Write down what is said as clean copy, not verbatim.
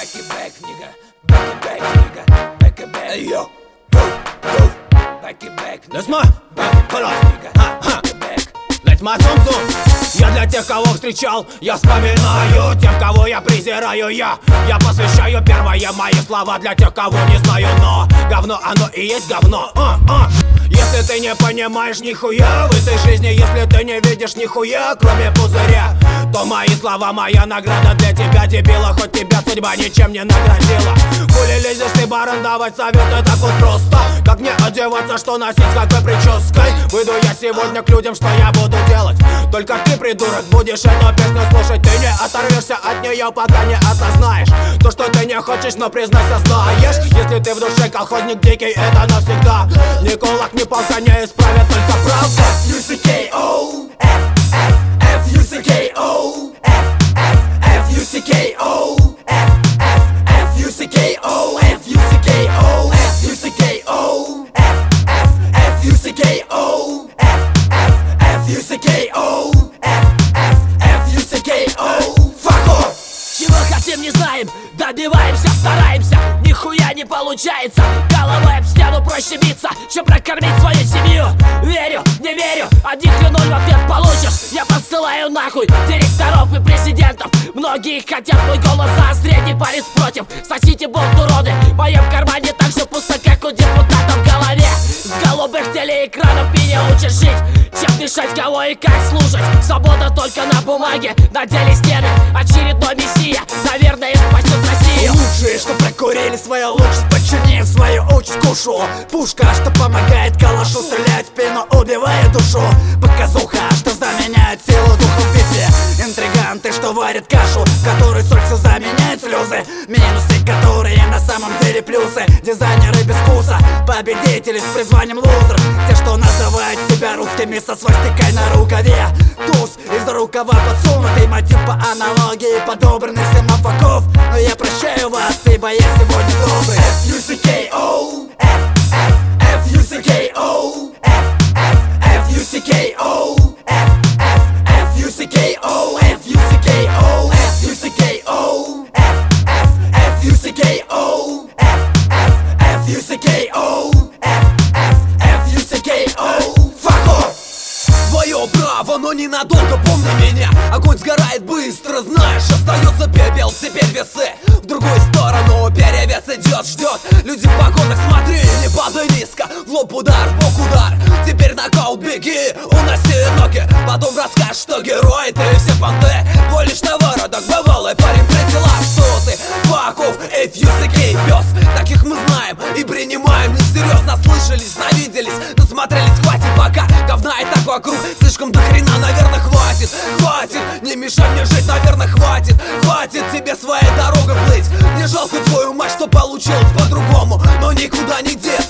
Back it back, nigga. Back it back, nigga. Back it back. Hey yo, go, go. Back it back. That's my back it back, nigga. Back it back. Let's my зум-зум. Я для тех, кого встречал, я вспоминаю. Тем, кого я презираю, я посвящаю первые мои слова для тех, кого не знаю. Но говно, оно и есть говно. Если ты не понимаешь нихуя в этой жизни, если ты не видишь нихуя, кроме пузыря, то мои слова, моя награда для тебя, дебила. Хоть тебя судьба ничем не наградила. Хули лезешь ты, баран, давать советы так вот просто. Как мне одеваться, что носить, с какой прической? Выйду я сегодня к людям, что я буду делать? Только ты, придурок, будешь эту песню слушать. Ты не оторвешься от нее, пока не осознаешь то, что ты не хочешь, но признайся, знаешь. Если ты в душе колхозник дикий, это навсегда. Ни кулак, ни палка не исправят, только правда. F-U-C-K-O, F-F-F-U-C-K-O, F-F-F-U-C-K-O, F-F-F-U-C-K-O, F-U-C-K-O, F-U-C-K-O, F-F-F-U-C-K-O, F-F-F-U-C-K-O, F-F-F-U-C-K-O. Fuck off! Чего хотим, не знаем, добиваемся, стараемся, нихуя не получается. Головой об стену проще биться, чем прокормить свою семью. Верю, не верю, 1-0 в ответ получишь. Я посылаю нахуй директоров и президентов. Многие хотят мой голос заострить, не палец против. Сосите болт, уроды, в моем кармане так же пусто, как у депутата в голове. С голубых телеэкранов меня учат жить, чем дышать, кого и как слушать. Свобода только на бумаге, на деле стены. Очередной мессия, наверное, спасет Россию. Лучшие, что прокурили свою лучшесть, подчинив свою участь кушу. Пушка, что помогает калашу стрелять в спину, убивая душу. Показуха, что заменяет силу духа в битве. Интриганты, что варят кашу, в которой соль все заменяет слезы. Минусы, которые на самом деле плюсы. Дизайнеры без вкуса, победители с призванием лузер. Те, что называют себя русскими со свастикой на рукаве. Туз из рукава подсунутый, мотив по аналогии подобранный семафаков. Но я прощаю вас, ибо я сегодня добрый. F-U-C-K-O, F-F-F-U-C-K-O, F-F-F-U-C-K-O, F-F-F-U-C-K-O, F-U-C-K-O, F-U-C-K-O, F-F-F-U-C-K-O, F-F-F-U-C-K-O, F-F-F-U-C-K-O. Fuck off! Твое право, но ненадолго, помни меня. Огонь сгорает быстро, знаешь, остается пепел. Теперь весы в другую сторону, перевес идет, ждет. Люди в погонах, смотри, не падай низко. В лоб удар, в бок удар. Теперь нокаут, беги, уноси ноги. Потом расскажешь, что герой, ты все понты. Твой лишь навыродок, бывалый парень при делах. Что ты, факов, F-U-C-K, пес. Таких мы знаем и принимаем несерьезно. Наслышались, навиделись, насмотрелись, хватит пока. Говна и так вокруг, слишком до хрена, наверное, хватит. Хватит, не мешай мне жить, наверное, хватит. Хватит тебе своей дорогой плыть. Не жалко твою мать, что получилось по-другому, но никуда не деться.